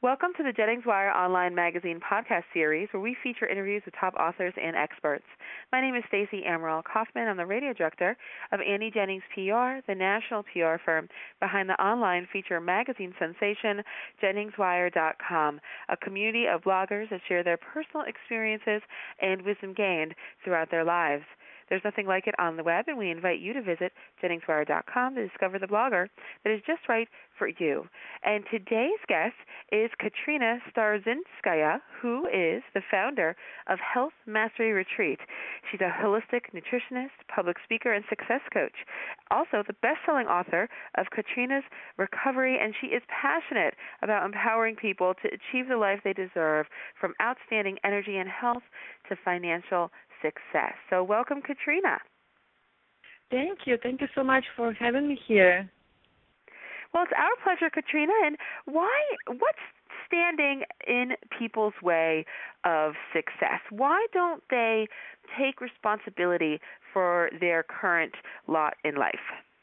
Welcome to the Jennings Wire Online Magazine podcast series, where we feature interviews with top authors and experts. My name is Stacey Amaral Kaufman. I'm the radio director of Annie Jennings PR, the national PR firm behind the online feature magazine sensation, JenningsWire.com, a community of bloggers that share their personal experiences and wisdom gained throughout their lives. There's nothing like it on the web, and we invite you to visit JenningsWire.com to discover the blogger that is just right for you. And today's guest is Katrina Starzinskaya, who is the founder of Health Mastery Retreat. She's a holistic nutritionist, public speaker, and success coach. Also, the best-selling author of Katrina's Recovery, and she is passionate about empowering people to achieve the life they deserve, from outstanding energy and health to financial success. So welcome, Katrina. Thank you. Thank you so much for having me here. Well, it's our pleasure, Katrina. And what's standing in people's way of success? Why don't they take responsibility for their current lot in life?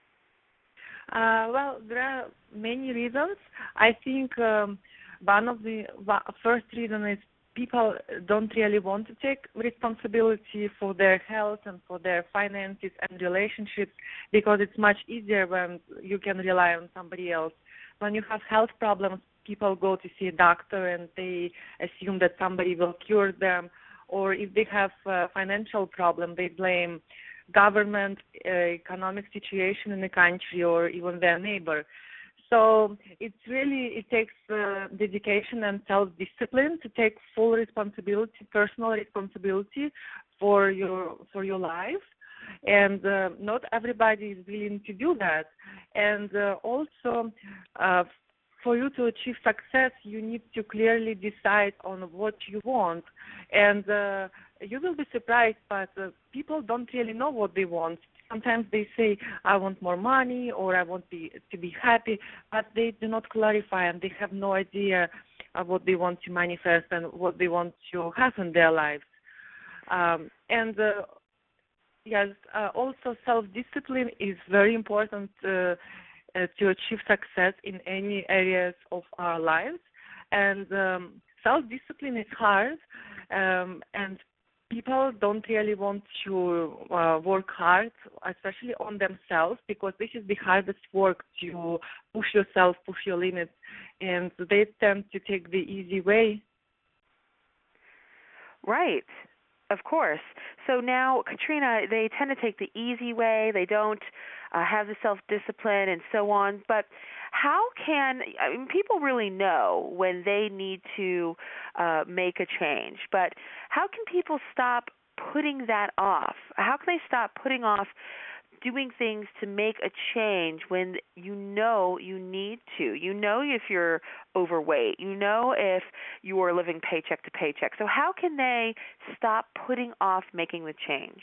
Well, there are many reasons. I think one of the first reason is people don't really want to take responsibility for their health and for their finances and relationships, because it's much easier when you can rely on somebody else. When you have health problems, people go to see a doctor and they assume that somebody will cure them. Or if they have a financial problem, they blame government, economic situation in the country, or even their neighbor. So it takes dedication and self-discipline to take full responsibility, personal responsibility for your life, and not everybody is willing to do that. And also, for you to achieve success, you need to clearly decide on what you want. And you will be surprised, but people don't really know what they want. Sometimes they say, I want more money, or I want to be happy, but they do not clarify, and they have no idea of what they want to manifest and what they want to have in their lives. Also self-discipline is very important to achieve success in any areas of our lives. And self-discipline is hard, and people don't really want to work hard, especially on themselves, because this is the hardest work, to push yourself, push your limits, and they tend to take the easy way. Right. Of course. So now, Katrina, they tend to take the easy way. They don't have the self-discipline and so on. But how can people really know when they need to make a change? But how can people stop putting that off? How can they stop putting off doing things to make a change when you know you need to? You know if you're overweight. You know if you are living paycheck to paycheck. So how can they stop putting off making the change?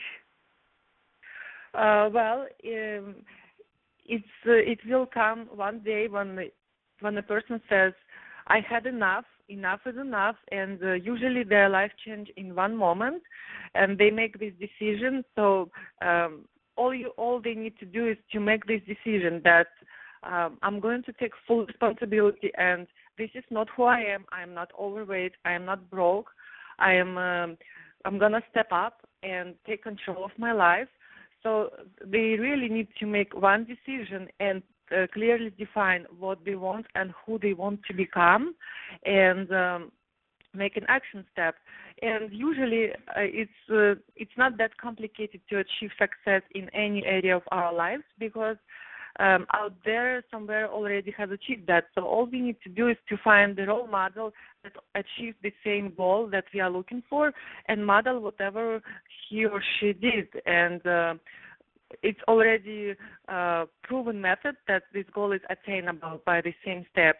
It will come one day when a person says, I had enough is enough, and usually their life change in one moment, and they make this decision. So all they need to do is to make this decision that I'm going to take full responsibility, and this is not who I am. I am not overweight. I am not broke. I'm gonna step up and take control of my life. So they really need to make one decision and clearly define what they want and who they want to become, and make an action step. And usually it's not that complicated to achieve success in any area of our lives, because out there somewhere already has achieved that. So all we need to do is to find the role model that achieves the same goal that we are looking for, and model whatever he or she did. And it's already proven method that this goal is attainable by the same steps.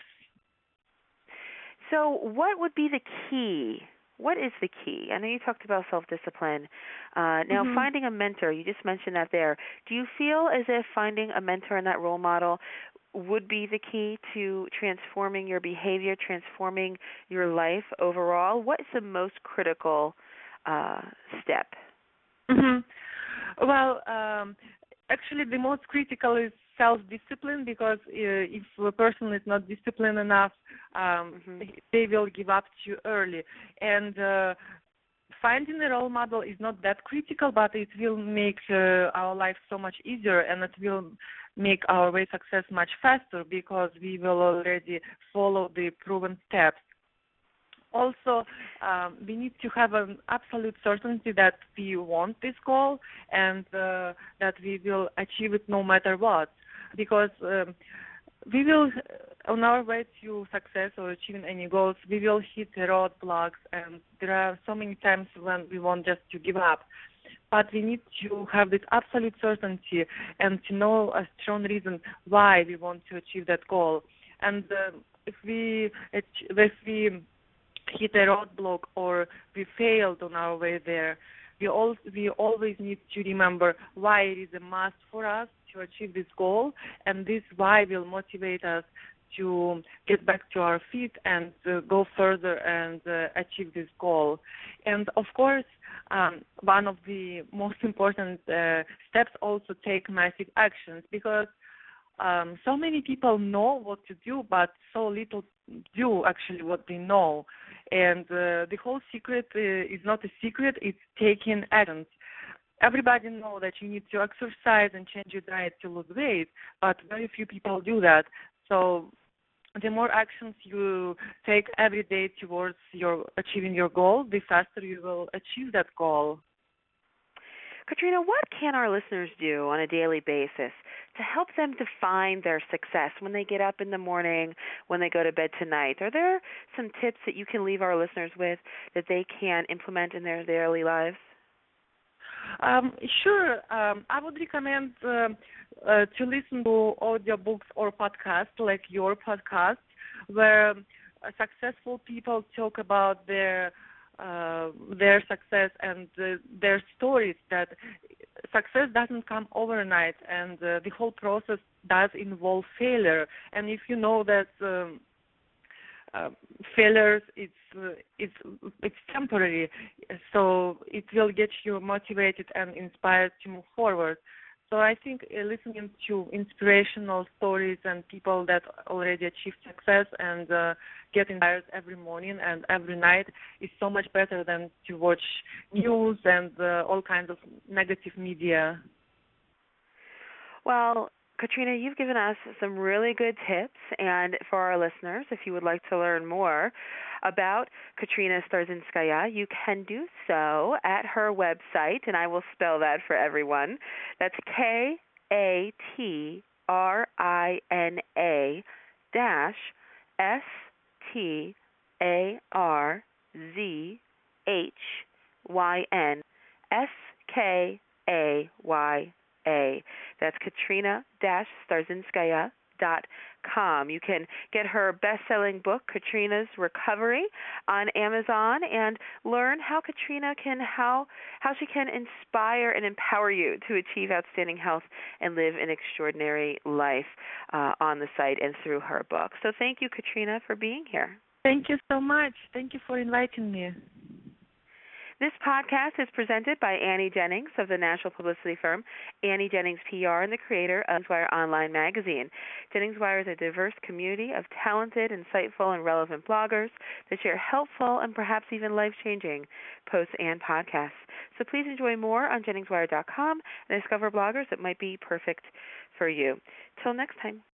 So what would be the key? What is the key? I know you talked about self-discipline. Now, finding a mentor, you just mentioned that there. Do you feel as if finding a mentor and that role model would be the key to transforming your behavior, transforming your life overall? What is the most critical step? Well, actually, the most critical is self-discipline, because if a person is not disciplined enough, they will give up too early. And finding a role model is not that critical, but it will make our life so much easier, and it will make our way success much faster because we will already follow the proven steps. Also, we need to have an absolute certainty that we want this goal and that we will achieve it no matter what, because we will, on our way to success or achieving any goals, we will hit roadblocks, and there are so many times when we want just to give up. But we need to have this absolute certainty and to know a strong reason why we want to achieve that goal. And if we hit a roadblock or we failed on our way there, we always need to remember why it is a must for us to achieve this goal, and this why will motivate us to get back to our feet and go further and achieve this goal. And of course, one of the most important steps also take massive actions, because so many people know what to do, but so little do actually what they know. And the whole secret is not a secret, it's taking actions. Everybody knows that you need to exercise and change your diet to lose weight, but very few people do that. So the more actions you take every day towards achieving your goal, the faster you will achieve that goal. Katrina, what can our listeners do on a daily basis to help them define their success when they get up in the morning, when they go to bed tonight? Are there some tips that you can leave our listeners with that they can implement in their daily lives? Sure. I would recommend to listen to audiobooks or podcasts like your podcast, where successful people talk about their success and their stories, that success doesn't come overnight, and the whole process does involve failure. And if you know that failures, it's temporary, so it will get you motivated and inspired to move forward. So I think listening to inspirational stories and people that already achieved success and get inspired every morning and every night is so much better than to watch news and all kinds of negative media. Well, Katrina, you've given us some really good tips, and for our listeners, if you would like to learn more about Katrina Starzinskaya, you can do so at her website, and I will spell that for everyone. That's Katrina-Starzynskaya. That's Katrina-Starzynskaya.com. You can get her best-selling book, Katrina's Recovery, on Amazon, and learn how Katrina can how she can inspire and empower you to achieve outstanding health and live an extraordinary life on the site and through her book. So thank you, Katrina, for being here. Thank you so much. Thank you for inviting me. This podcast is presented by Annie Jennings of the national publicity firm Annie Jennings PR and the creator of Jennings Wire Online Magazine. Jennings Wire is a diverse community of talented, insightful, and relevant bloggers that share helpful and perhaps even life-changing posts and podcasts. So please enjoy more on JenningsWire.com and discover bloggers that might be perfect for you. Till next time.